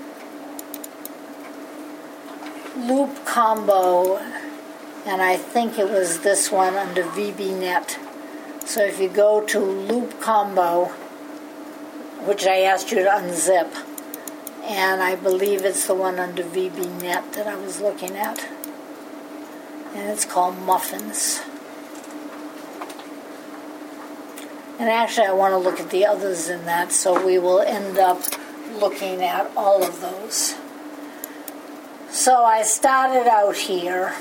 loop combo, and I think it was this one under VBNet. So if you go to loop combo, which I asked you to unzip, and I believe it's the one under VBNet that I was looking at. and it's called muffins. And actually I want to look at the others in that, so we will end up looking at all of those. So I started out here.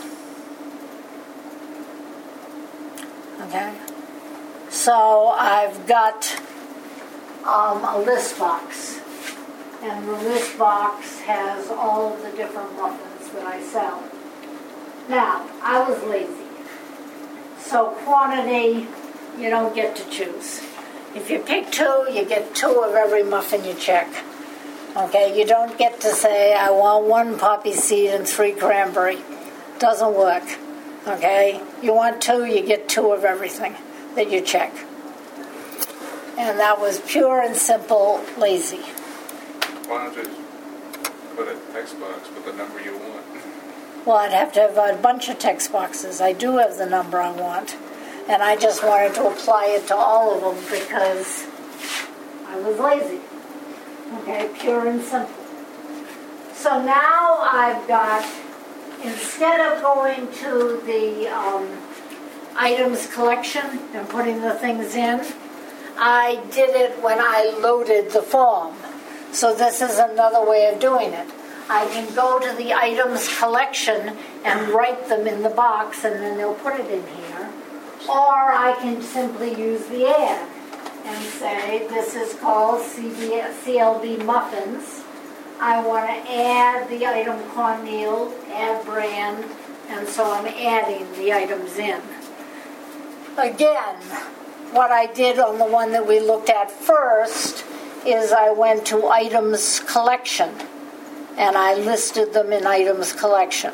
Okay. So I've got a list box. And the list box has all of the different muffins that I sell. Now, I was lazy. So quantity, you don't get to choose. If you pick 2, you get 2 of every muffin you check. Okay, you don't get to say, I want 1 poppy seed and 3 cranberry. Doesn't work. Okay, you want 2, you get 2 of everything that you check. And that was pure and simple lazy. Why don't you just put a text box with the number you want? Well, I'd have to have a bunch of text boxes. I do have the number I want. And I just wanted to apply it to all of them because I was lazy. Okay, pure and simple. So now I've got, instead of going to the items collection and putting the things in, I did it when I loaded the form. So this is another way of doing it. I can go to the items collection and write them in the box, and then they'll put it in here. Or I can simply use the ad and say, this is called CLB Muffins. I want to add the item cornmeal, add brand, and so I'm adding the items in. Again, what I did on the one that we looked at first is I went to items collection and I listed them in items collection.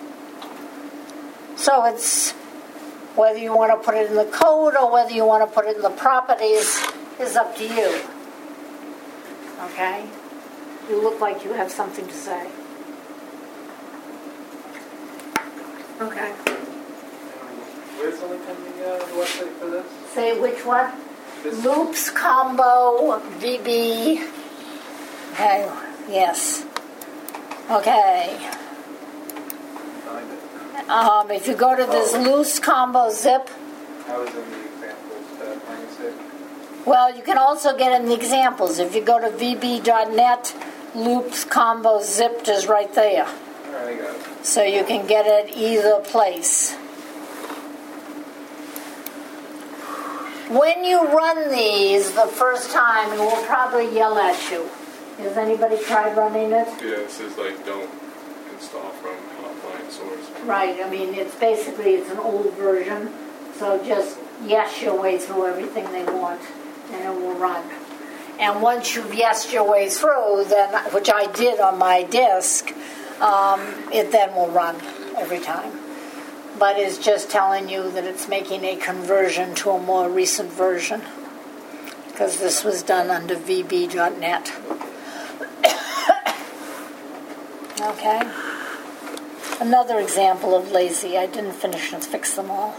So it's whether you want to put it in the code or whether you want to put it in the properties is up to you. Okay? You look like you have something to say. Okay. Where's the link on the website for this? Say which one? This Loops Combo VB. Okay, yes. Okay. Find it. If you go to this Loose Combo Zip, I was in the examples that I said. well, you can also get in the examples. If you go to vb.net, Loops Combo Zipped is right there. All right, I got it. So you can get it either place. When you run these the first time, it will probably yell at you. Has anybody tried running it? Yeah, it says like don't install from offline source. Right, I mean, it's basically, it's an old version, so just yes your way through everything they want, and it will run. And once you've yesed your way through, then, which I did on my disk, it then will run every time. But it's just telling you that it's making a conversion to a more recent version, because this was done under vb.net. Okay. Another example of lazy. I didn't finish and fix them all.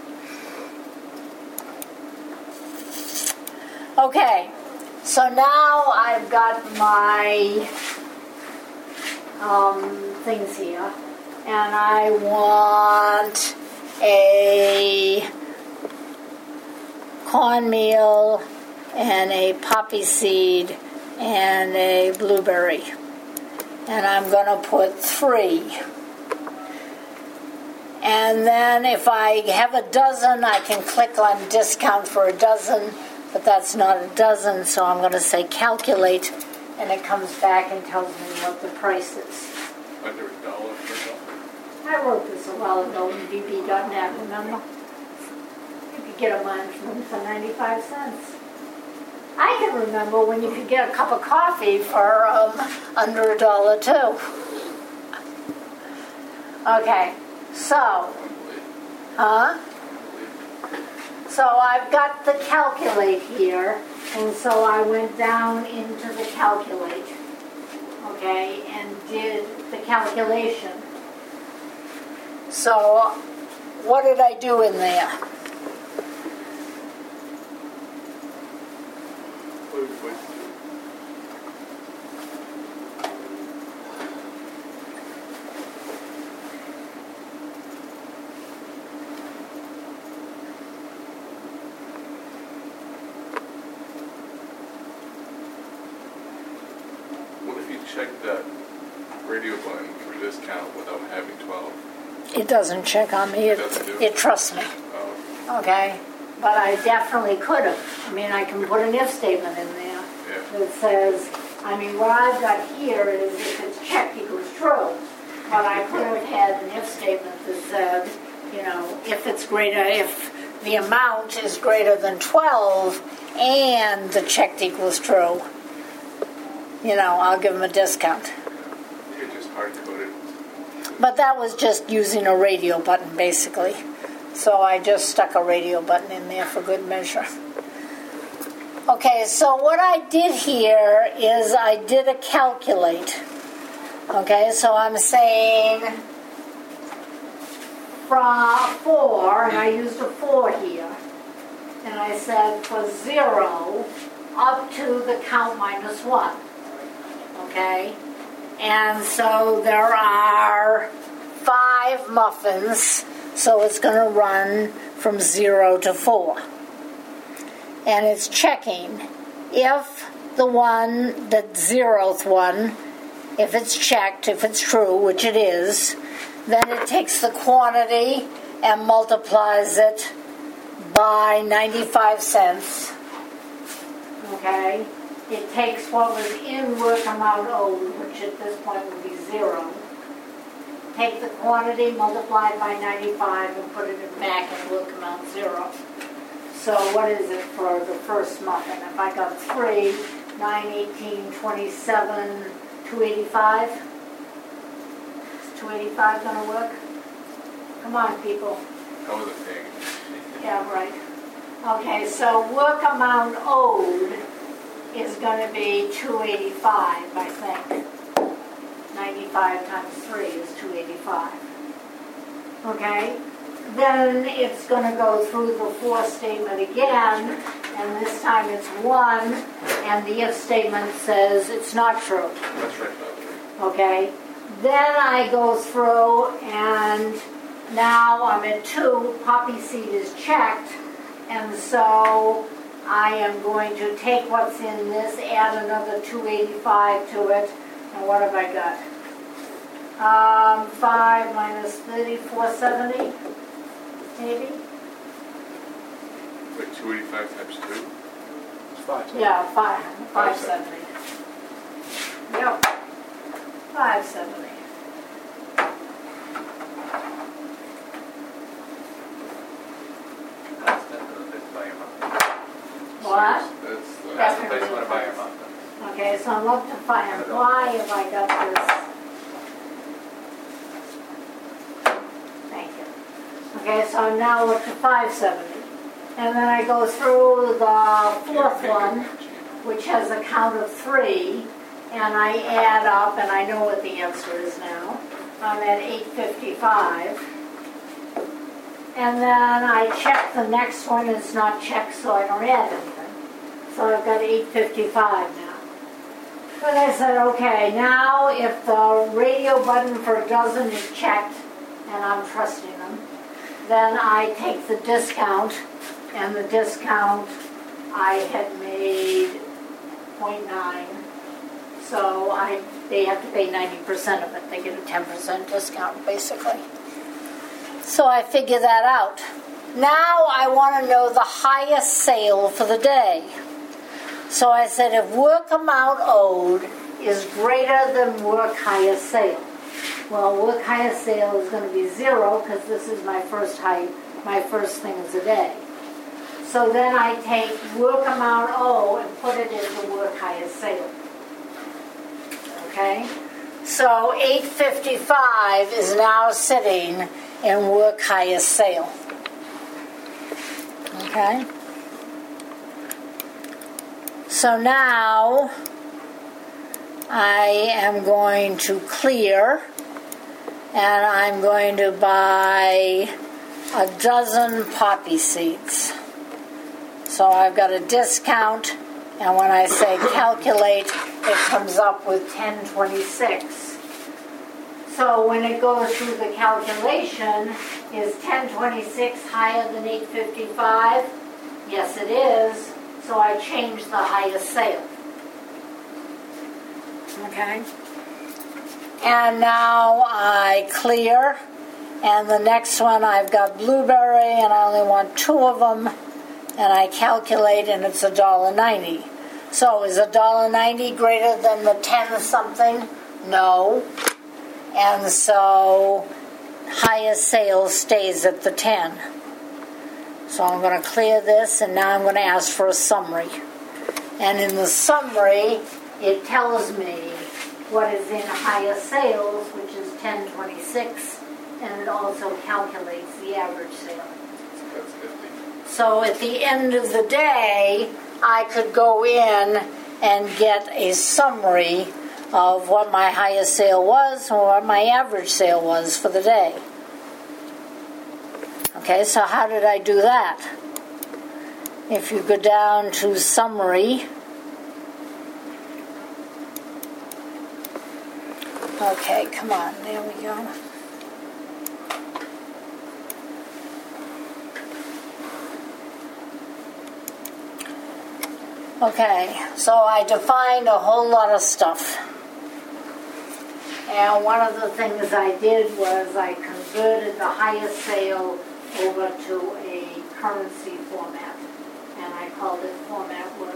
Okay. So now I've got my things here. And I want a cornmeal and a poppy seed and a blueberry. And I'm going to put 3. And then if I have a dozen, I can click on discount for a dozen, but that's not a dozen, so I'm going to say calculate, and it comes back and tells me what the price is. Under $1 per dollar. I wrote this a while ago in vb.net, remember? You could get a lunch for 95 cents. I can remember when you could get a cup of coffee for under $1 too. Okay, so, So I've got the calculate here, and so I went down into the calculate, okay, and did the calculation. So, what did I do in there? check that radio button for discount without having 12? It doesn't check on me. Doesn't do it? It trusts me. Oh, Okay? But I definitely could have. I mean, I can put an if statement in there yeah. that says, I mean, what I've got here is if it's checked equals true. But I could have had an if statement that said, you know, if the amount is greater than 12 and the checked equals true, you know, I'll give them a discount. You're just hard-coded. But that was just using a radio button, basically. So I just stuck a radio button in there for good measure. Okay, so what I did here is I did a calculate. Okay, so I'm saying from 4, and I used a 4 here. And I said for 0 up to the count minus 1. Okay? And so there are 5 muffins, so it's going to run from 0 to 4. And it's checking if the 0th one, if it's checked, if it's true, which it is, then it takes the quantity and multiplies it by 95 cents. Okay? It takes what was in work amount owed, which at this point would be 0. Take the quantity multiplied by 95 and put it back in work amount 0. So what is it for the first muffin? If I got 3, 9, 18, 27, 285? Is 285 going to work? Come on, people. How was it paying? Yeah, right. Okay, so work amount owed is going to be 285, I think. 95 times 3 is 285. Okay? Then it's going to go through the for statement again, and this time it's 1, and the if statement says it's not true. That's right, Bob. Okay? Then I go through, and now I'm at 2, poppy seed is checked, and so I am going to take what's in this, add another 285 to it, and what have I got? 5 minus 30, 470, maybe? Wait, 285 times 2? It's 5. Yeah, 570. Yep, 570. That's definitely the place to buy your muffin. What? That's the place you want to buy your muffin. Okay, so I'm up to 5. Why have I got this? Thank you. Okay, so I'm now up to 570. And then I go through the fourth one, which has a count of 3, and I add up, and I know what the answer is now. I'm at 855. And then I check the next one. It's not checked, so I don't add anything. So I've got 855 now. But I said, okay, now if the radio button for a dozen is checked, and I'm trusting them, then I take the discount, and the discount I had made 0.9. So they have to pay 90% of it. They get a 10% discount, basically. So I figure that out. Now I want to know the highest sale for the day. So I said if work amount owed is greater than work highest sale. Well, work highest sale is going to be 0 because this is my first thing of the day. So then I take work amount owed and put it into work highest sale. Okay? So 855 is now sitting in work highest sale. Okay? So now I am going to clear, and I'm going to buy a dozen poppy seeds. So I've got a discount, and when I say calculate, it comes up with 1026. So when it goes through the calculation, is 1026 higher than 855? Yes, it is. So I change the highest sale. Okay? And now I clear, and the next one I've got blueberry, and I only want 2 of them, and I calculate, and it's $1.90. So is $1.90 greater than the 10 something? No. And so highest sales stays at the 10. So I'm going to clear this, and now I'm going to ask for a summary. And in the summary, it tells me what is in highest sales, which is 1026, and it also calculates the average sale. That's 50. So at the end of the day, I could go in and get a summary of what my highest sale was or what my average sale was for the day. Okay, so how did I do that? If you go down to summary, okay, come on, there we go. Okay, so I defined a whole lot of stuff. And one of the things I did was I converted the highest sale over to a currency format. And I called it format work.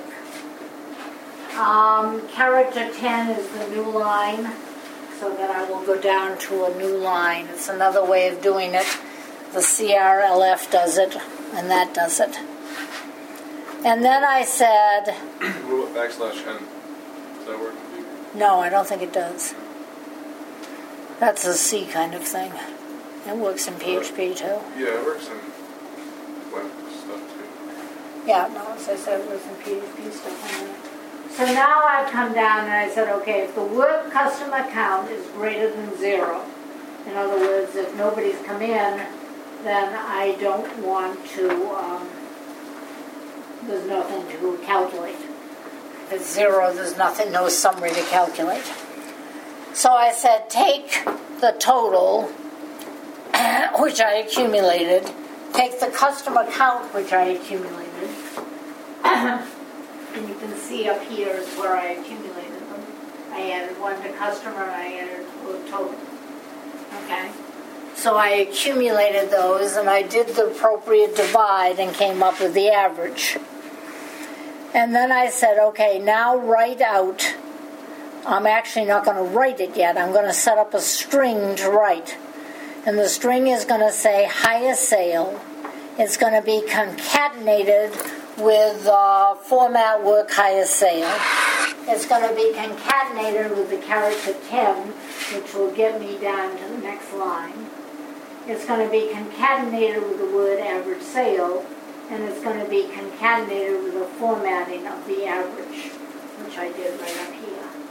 Character 10 is the new line, so that I will go down to a new line. It's another way of doing it. The CRLF does it, and that does it. And then I said... What about \n? Does that work with you? No, I don't think it does. That's a C kind of thing. It works in PHP too. Yeah, it works in web stuff too. Yeah, no, as I said, it works in PHP stuff. So now I've come down and I said, okay, if the work customer count is greater than 0, in other words, if nobody's come in, then I don't want to... there's nothing to calculate. If it's 0, there's nothing, no summary to calculate. So I said, take the total, which I accumulated, take the customer count, which I accumulated, and you can see up here is where I accumulated them. I added 1 to customer, and I added a total. Okay? So I accumulated those, and I did the appropriate divide and came up with the average. And then I said, okay, now write out. I'm actually not going to write it yet. I'm going to set up a string to write. And the string is going to say highest sale. It's going to be concatenated with format work highest sale. It's going to be concatenated with the character 10, which will get me down to the next line. It's going to be concatenated with the word average sale, and it's going to be concatenated with the formatting of the average, which I did right up here.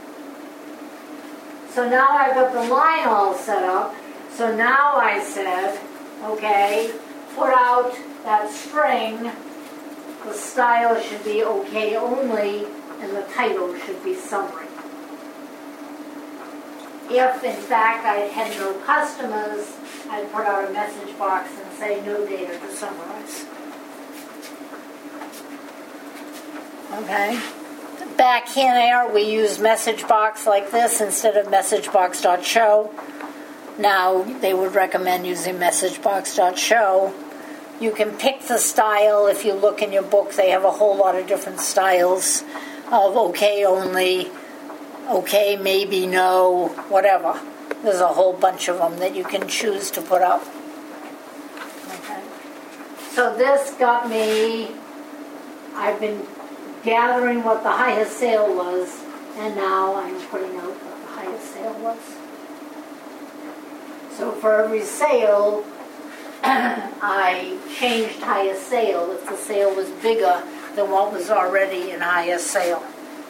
So now I've got the line all set up. So now I said, okay, put out that string. The style should be okay only, and the title should be summary. If, in fact, I had no customers, I'd put out a message box and say no data to summarize. Okay. Back here, we use message box like this instead of messagebox.show. Now, they would recommend using messagebox.show. You can pick the style. If you look in your book, they have a whole lot of different styles of okay only, okay, maybe, no, whatever. There's a whole bunch of them that you can choose to put up. Okay. So this got me, I've been gathering what the highest sale was, and now I'm putting out what the highest sale was. So for every sale, I changed highest sale if the sale was bigger than what was already in highest sale.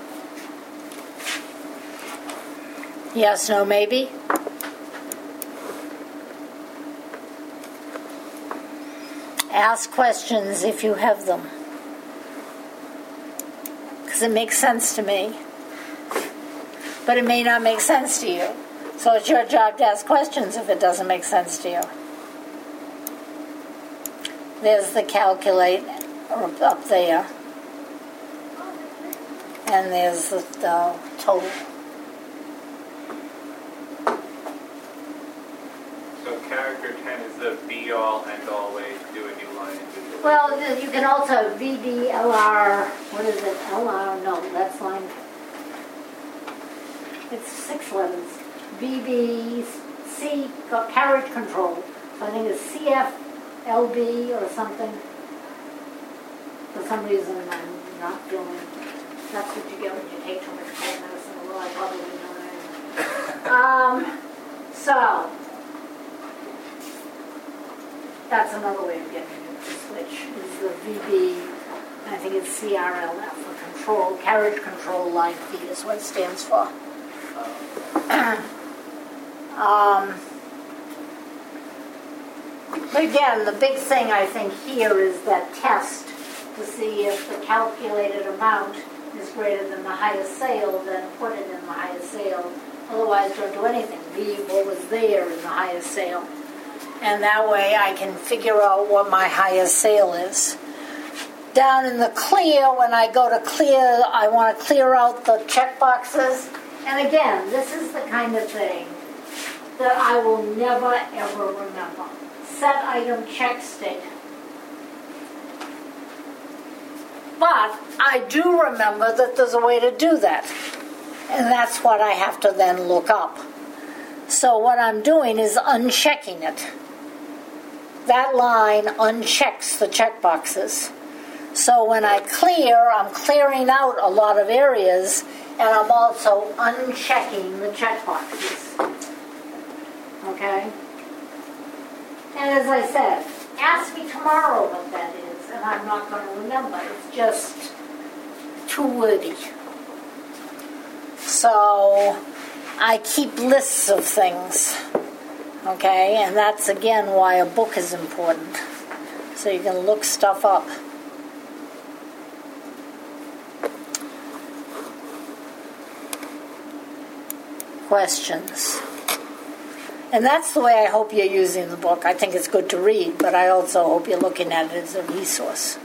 Yes, no, maybe? Ask questions if you have them. Because it makes sense to me. But it may not make sense to you. So it's your job to ask questions if it doesn't make sense to you. There's the calculate up there. And there's the total. the be-all, end-all way to do a new line individually. Well, you can also VBLR, what is it, LR, no, that's line, it's 6 letters. BBC, carriage control, so I think it's CFLB or something. For some reason, I'm not feeling, that's what you get when you take too much cold medicine, although I probably don't know. So, that's another way of getting it to switch, is the VB, I think it's CRLF, for control, carriage control line feet is what it stands for. But again, the big thing I think here is that test to see if the calculated amount is greater than the highest sale, then put it in the highest sale. Otherwise, don't do anything. Leave what was there in the highest sale. And that way I can figure out what my highest sale is. Down in the clear, when I go to clear, I want to clear out the check boxes. And again, this is the kind of thing that I will never, ever remember. Set item check state. But I do remember that there's a way to do that. And that's what I have to then look up. So what I'm doing is unchecking it. That line unchecks the check boxes. So when I clear, I'm clearing out a lot of areas, and I'm also unchecking the check boxes. Okay? And as I said, ask me tomorrow what that is, and I'm not going to remember. It's just too wordy. So I keep lists of things. Okay? And that's, again, why a book is important. So you can look stuff up. Questions. And that's the way I hope you're using the book. I think it's good to read, but I also hope you're looking at it as a resource.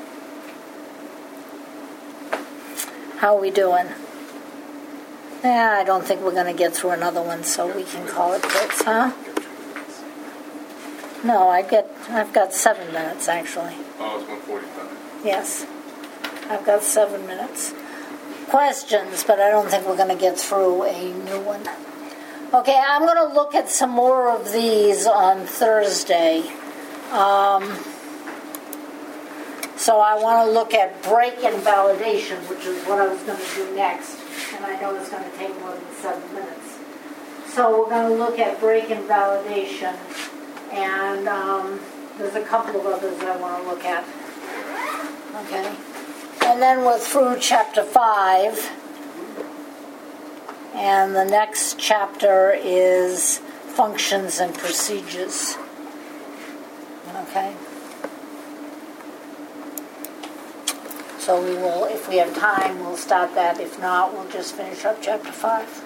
How are we doing? I don't think we're going to get through another one, so we can call it quits, huh? No, I've got 7 minutes, actually. Oh, it's 1:45. Yes. I've got 7 minutes. Questions, but I don't think we're going to get through a new one. Okay, I'm going to look at some more of these on Thursday. So I want to look at break and validation, which is what I was going to do next. And I know it's going to take more than 7 minutes. So we're going to look at break and validation. And there's a couple of others I want to look at. Okay. And then we're through chapter 5. And the next chapter is functions and procedures. Okay. So we will, if we have time, we'll start that. If not, we'll just finish up chapter 5.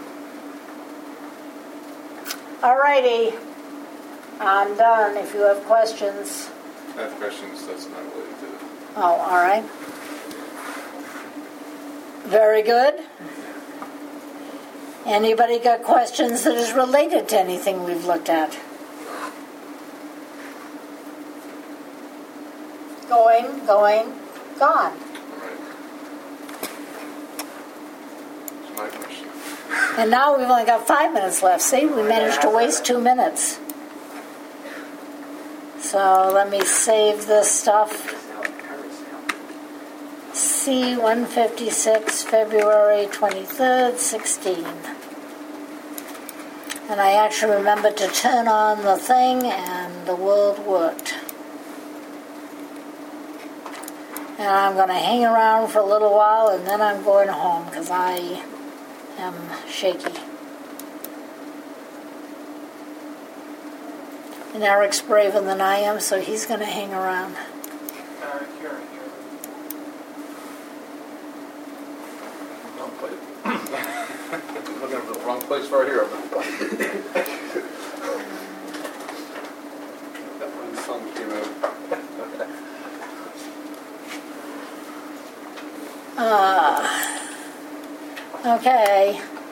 Alrighty. I'm done. If you have questions. I have questions that's not related to it. Oh, all right. Very good. Anybody got questions that is related to anything we've looked at? Going, gone. All right. That's my question. And now we've only got 5 minutes left. See, we managed to waste 2 minutes. So let me save this stuff. C-156, February 23rd, 16. And I actually remembered to turn on the thing, and the world worked. And I'm going to hang around for a little while, and then I'm going home, because I am shaky. And Eric's braver than I am, so he's going to hang around. Looking for the wrong place right here. That one song came out. Okay.